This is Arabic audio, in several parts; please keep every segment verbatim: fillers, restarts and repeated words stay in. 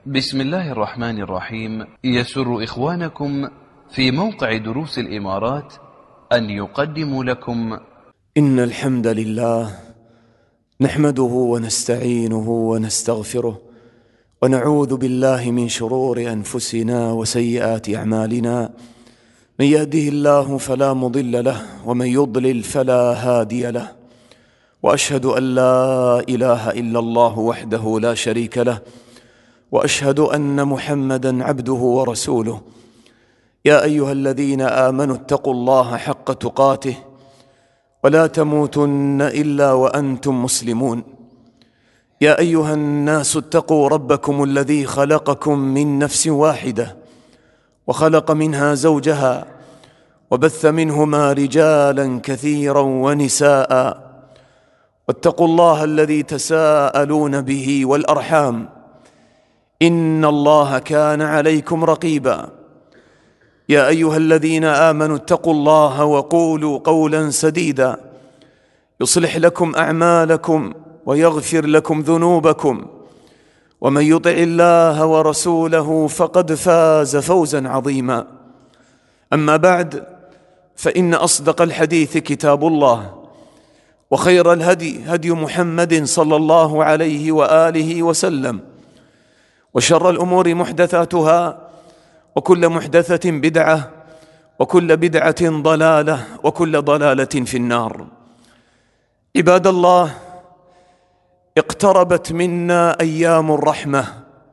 بسم الله الرحمن الرحيم. يسر إخوانكم في موقع دروس الإمارات أن يقدموا لكم إن الحمد لله نحمده ونستعينه ونستغفره ونعوذ بالله من شرور أنفسنا وسيئات أعمالنا. من يهده الله فلا مضل له ومن يضلل فلا هادي له، وأشهد أن لا إله إلا الله وحده لا شريك له، وأشهد أن محمدًا عبده ورسوله. يا أيها الذين آمنوا اتقوا الله حق تقاته ولا تموتن إلا وأنتم مسلمون. يا أيها الناس اتقوا ربكم الذي خلقكم من نفس واحدة وخلق منها زوجها وبث منهما رجالا كثيرا ونساء، واتقوا الله الذي تساءلون به والأرحام إن الله كان عليكم رقيبا. يا أيها الذين آمنوا اتقوا الله وقولوا قولا سديدا يصلح لكم أعمالكم ويغفر لكم ذنوبكم، ومن يطع الله ورسوله فقد فاز فوزا عظيما. أما بعد، فإن أصدق الحديث كتاب الله، وخير الهدي هدي محمد صلى الله عليه وآله وسلم، وشر الأمور محدثاتها، وكل محدثة بدعة، وكل بدعة ضلالة، وكل ضلالة في النار. عباد الله، اقتربت منا أيام الرحمة،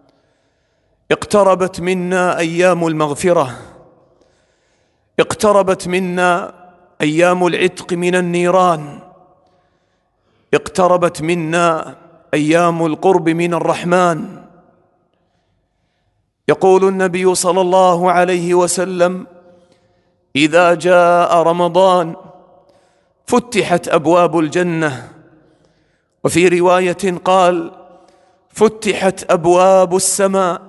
اقتربت منا أيام المغفرة، اقتربت منا أيام العتق من النيران، اقتربت منا أيام القرب من الرحمن. يقول النبي صلى الله عليه وسلم: إذا جاء رمضان فتحت أبواب الجنة، وفي رواية قال: فتحت أبواب السماء،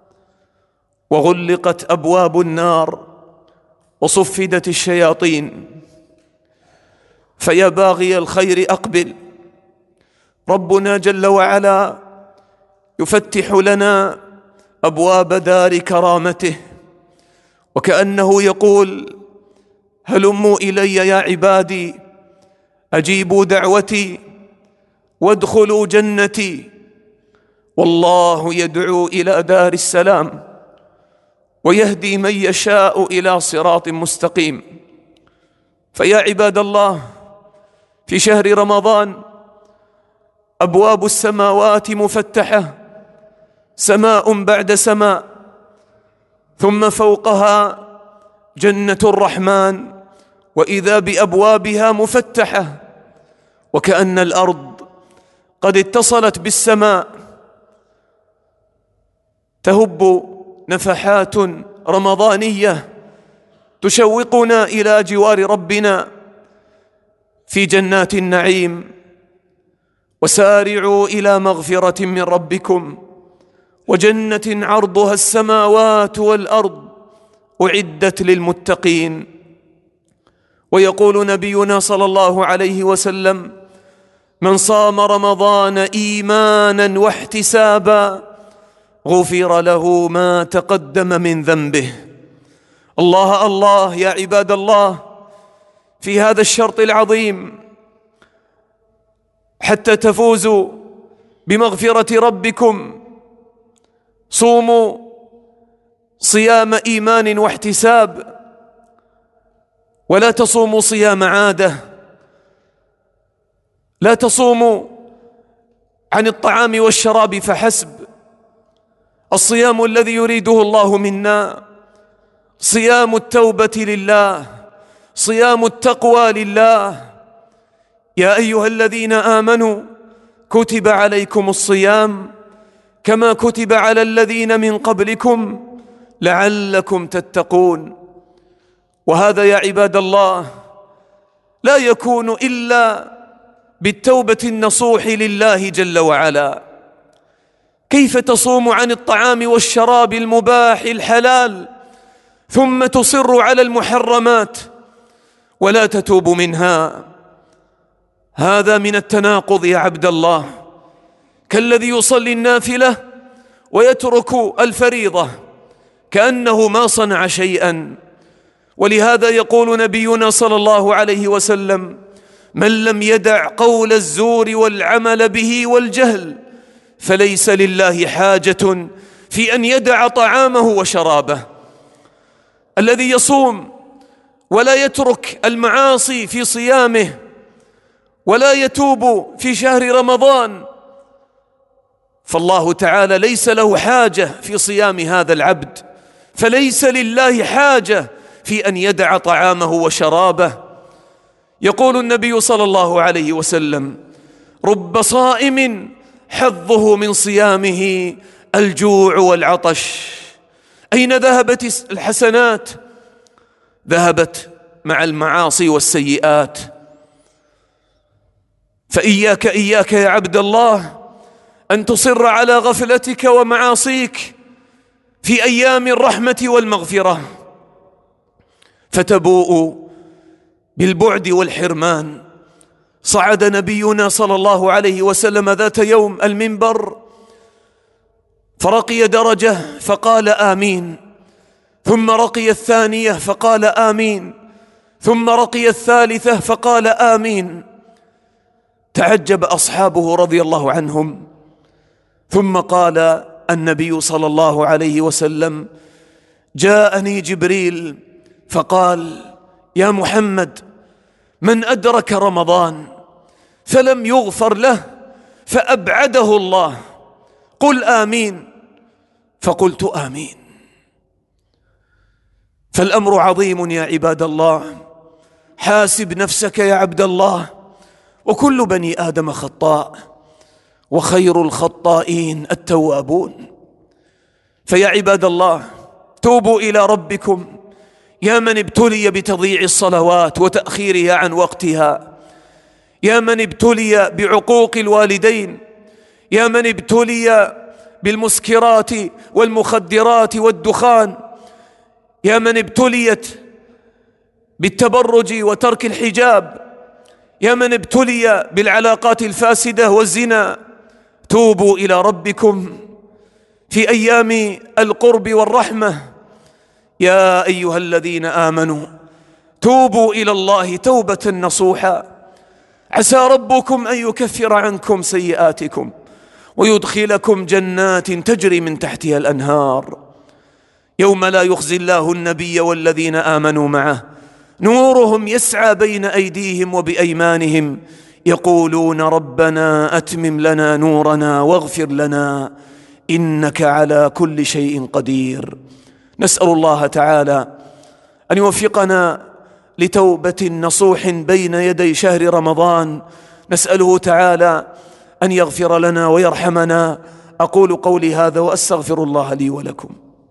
وغلقت أبواب النار، وصفدت الشياطين. فيا باغي الخير أقبل، ربنا جل وعلا يفتح لنا أبواب دار كرامته، وكأنه يقول: هلموا إلي يا عبادي، أجيبوا دعوتي وادخلوا جنتي. والله يدعو إلى دار السلام ويهدي من يشاء إلى صراط مستقيم. فيا عباد الله، في شهر رمضان أبواب السماوات مفتحة، سماء بعد سماء، ثم فوقها جنة الرحمن، وإذا بأبوابها مفتحة، وكأن الأرض قد اتصلت بالسماء. تهب نفحات رمضانية تشوقنا إلى جوار ربنا في جنات النعيم. وسارعوا إلى مغفرة من ربكم وجنة عرضها السماوات والأرض أعدت للمتقين. ويقول نبينا صلى الله عليه وسلم: من صام رمضان إيمانا واحتسابا غفر له ما تقدم من ذنبه. الله الله يا عباد الله، في هذا الشرط العظيم حتى تفوزوا بمغفرة ربكم صوموا صيام إيمان واحتساب، ولا تصوموا صيام عادة. لا تصوموا عن الطعام والشراب فحسب. الصيام الذي يريده الله منا صيام التوبة لله، صيام التقوى لله. يا أيها الذين آمنوا كتب عليكم الصيام كما كتب على الذين من قبلكم لعلكم تتقون. وهذا يا عباد الله لا يكون إلا بالتوبة النصوح لله جل وعلا. كيف تصوم عن الطعام والشراب المباح الحلال ثم تصر على المحرمات ولا تتوب منها؟ هذا من التناقض يا عبد الله. كالذي يصلي النافلة ويترك الفريضة كأنه ما صنع شيئا. ولهذا يقول نبينا صلى الله عليه وسلم: من لم يدع قول الزور والعمل به والجهل فليس لله حاجة في أن يدع طعامه وشرابه. الذي يصوم ولا يترك المعاصي في صيامه ولا يتوب في شهر رمضان، فالله تعالى ليس له حاجة في صيام هذا العبد، فليس لله حاجة في أن يدع طعامه وشرابه. يقول النبي صلى الله عليه وسلم: رب صائم حظه من صيامه الجوع والعطش. أين ذهبت الحسنات؟ ذهبت مع المعاصي والسيئات. فإياك إياك يا عبد الله أن تصر على غفلتك ومعاصيك في أيام الرحمة والمغفرة، فتبوء بالبعد والحرمان. صعد نبينا صلى الله عليه وسلم ذات يوم المنبر فرقي درجة فقال آمين، ثم رقي الثانية فقال آمين، ثم رقي الثالثة فقال آمين. تعجب أصحابه رضي الله عنهم، ثم قال النبي صلى الله عليه وسلم: جاءني جبريل فقال: يا محمد، من أدرك رمضان فلم يغفر له فأبعده الله، قل آمين. فقلت آمين. فالأمر عظيم يا عباد الله. حاسب نفسك يا عبد الله، وكل بني آدم خطاء، وخير الخطائين التوابون. فيا عباد الله، توبوا إلى ربكم يا من ابتلي بتضييع الصلوات وتأخيرها عن وقتها، يا من ابتلي بعقوق الوالدين، يا من ابتلي بالمسكرات والمخدرات والدخان، يا من ابتليت بالتبرج وترك الحجاب، يا من ابتلي بالعلاقات الفاسدة والزنا. توبوا إلى ربكم في أيام القرب والرحمة. يا أيها الذين آمنوا توبوا إلى الله توبة نصوحا، عسى ربكم أن يكفر عنكم سيئاتكم ويدخلكم جنات تجري من تحتها الأنهار، يوم لا يخزي الله النبي والذين آمنوا معه نورهم يسعى بين أيديهم وبأيمانهم يقولون ربنا أتمم لنا نورنا واغفر لنا إنك على كل شيء قدير. نسأل الله تعالى أن يوفقنا لتوبة نصوح بين يدي شهر رمضان. نسأله تعالى أن يغفر لنا ويرحمنا. أقول قولي هذا وأستغفر الله لي ولكم.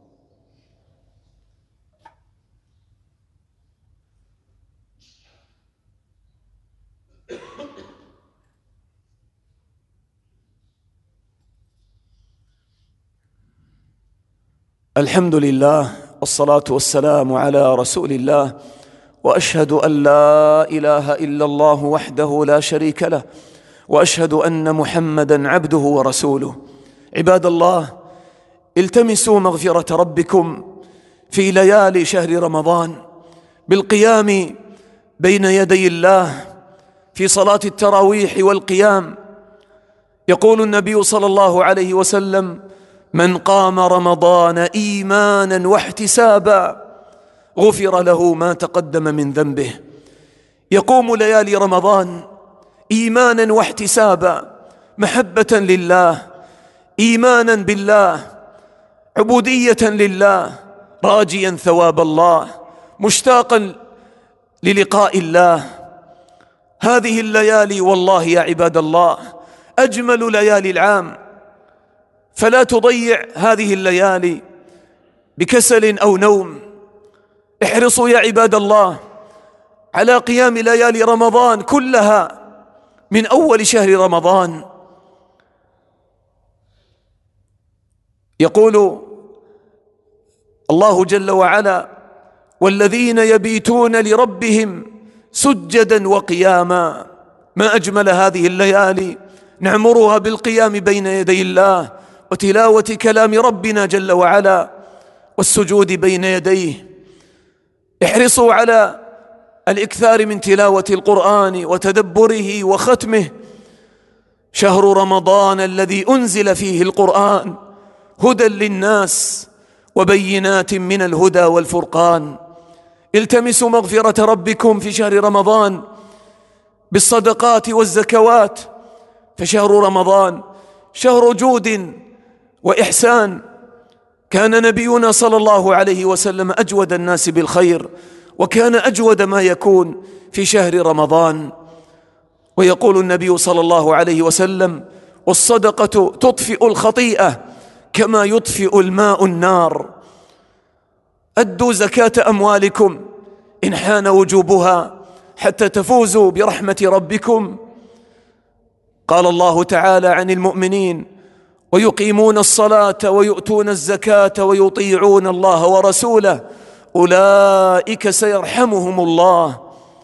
الحمد لله والصلاة والسلام على رسول الله، وأشهد أن لا إله إلا الله وحده لا شريك له، وأشهد أن محمدًا عبده ورسوله. عباد الله، التمسوا مغفرة ربكم في ليالي شهر رمضان بالقيام بين يدي الله في صلاة التراويح والقيام. يقول النبي صلى الله عليه وسلم: من قام رمضان إيمانا واحتسابا غفر له ما تقدم من ذنبه. يقوم ليالي رمضان إيمانا واحتسابا، محبة لله، إيمانا بالله، عبودية لله، راجيا ثواب الله، مشتاقا للقاء الله. هذه الليالي والله يا عباد الله أجمل ليالي العام، فلا تضيع هذه الليالي بكسل أو نوم. احرصوا يا عباد الله على قيام ليالي رمضان كلها من أول شهر رمضان. يقول الله جل وعلا: والذين يبيتون لربهم سجدا وقياما. ما أجمل هذه الليالي، نعمرها بالقيام بين يدي الله. وتلاوة كلام ربنا جل وعلا والسجود بين يديه. احرصوا على الإكثار من تلاوة القرآن وتدبره وختمه. شهر رمضان الذي أنزل فيه القرآن هدى للناس وبينات من الهدى والفرقان. التمسوا مغفرة ربكم في شهر رمضان بالصدقات والزكوات، فشهر رمضان شهر جود وإحسان. كان نبينا صلى الله عليه وسلم أجود الناس بالخير، وكان أجود ما يكون في شهر رمضان. ويقول النبي صلى الله عليه وسلم: والصدقة تطفئ الخطيئة كما يطفئ الماء النار. أدوا زكاة أموالكم إن حان وجوبها حتى تفوزوا برحمة ربكم. قال الله تعالى عن المؤمنين: ويقيمون الصلاة ويؤتون الزكاة ويطيعون الله ورسوله أولئك سيرحمهم الله.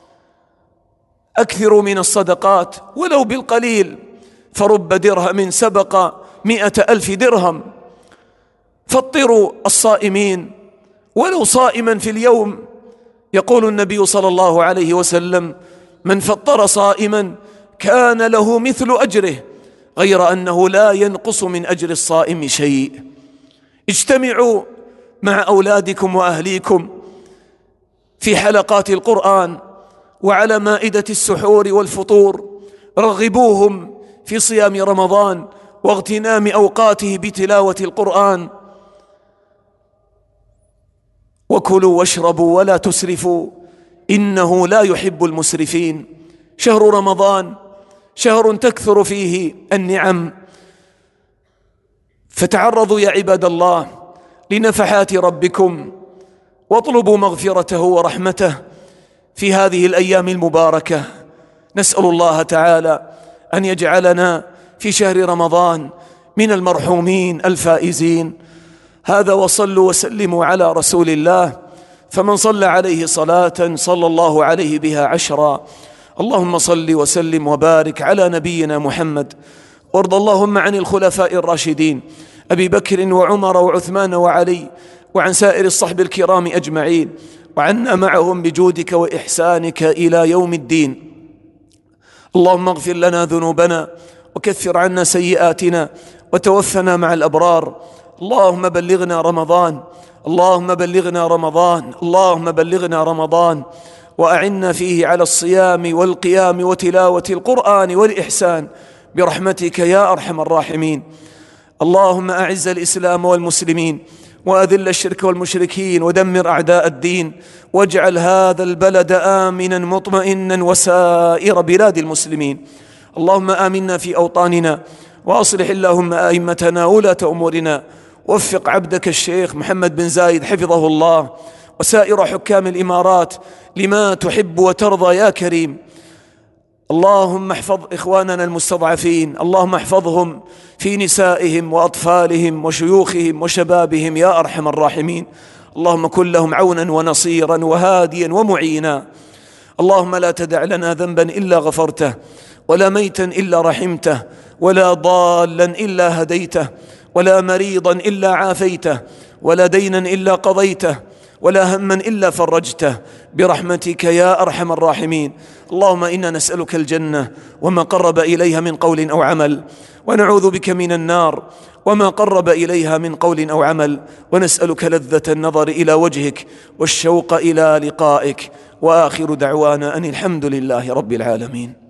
أكثروا من الصدقات ولو بالقليل، فرب درهم سبق مئة ألف درهم. فطروا الصائمين ولو صائما في اليوم. يقول النبي صلى الله عليه وسلم: من فطر صائما كان له مثل أجره، غير أنه لا ينقص من أجر الصائم شيء. اجتمعوا مع أولادكم وأهليكم في حلقات القرآن وعلى مائدة السحور والفطور. رغبوهم في صيام رمضان واغتنام أوقاته بتلاوة القرآن. وكلوا واشربوا ولا تسرفوا إنه لا يحب المسرفين. شهر رمضان شهر تكثر فيه النعم، فتعرضوا يا عباد الله لنفحات ربكم واطلبوا مغفرته ورحمته في هذه الأيام المباركة. نسأل الله تعالى أن يجعلنا في شهر رمضان من المرحومين الفائزين. هذا وصلوا وسلموا على رسول الله، فمن صلى عليه صلاة صلى الله عليه بها عشرا. اللهم صل وسلم وبارك على نبينا محمد، وارض اللهم عن الخلفاء الراشدين أبي بكر وعمر وعثمان وعلي، وعن سائر الصحب الكرام أجمعين، وعنا معهم بجودك وإحسانك إلى يوم الدين. اللهم اغفر لنا ذنوبنا وكفر عنا سيئاتنا وتوفنا مع الأبرار. اللهم بلغنا رمضان، اللهم بلغنا رمضان، اللهم بلغنا رمضان، وأعنا فيه على الصيام والقيام وتلاوة القرآن والإحسان برحمتك يا أرحم الراحمين. اللهم أعز الإسلام والمسلمين، وأذل الشرك والمشركين، ودمر أعداء الدين، واجعل هذا البلد آمنا مطمئنا وسائر بلاد المسلمين. اللهم آمنا في أوطاننا، وأصلح اللهم أئمتنا ولاة أمورنا، وفق عبدك الشيخ محمد بن زايد حفظه الله وسائر حكام الإمارات لما تحب وترضى يا كريم. اللهم احفظ إخواننا المستضعفين، اللهم احفظهم في نسائهم وأطفالهم وشيوخهم وشبابهم يا أرحم الراحمين. اللهم كن لهم عونا ونصيرا وهاديا ومعينا. اللهم لا تدع لنا ذنبا إلا غفرته، ولا ميتا إلا رحمته، ولا ضالا إلا هديته، ولا مريضا إلا عافيته، ولا دينا إلا قضيته، ولا هما إلا فرجته برحمتك يا أرحم الراحمين. اللهم إنا نسألك الجنة وما قرب إليها من قول أو عمل، ونعوذ بك من النار وما قرب إليها من قول أو عمل، ونسألك لذة النظر إلى وجهك والشوق إلى لقائك. وآخر دعوانا أن الحمد لله رب العالمين.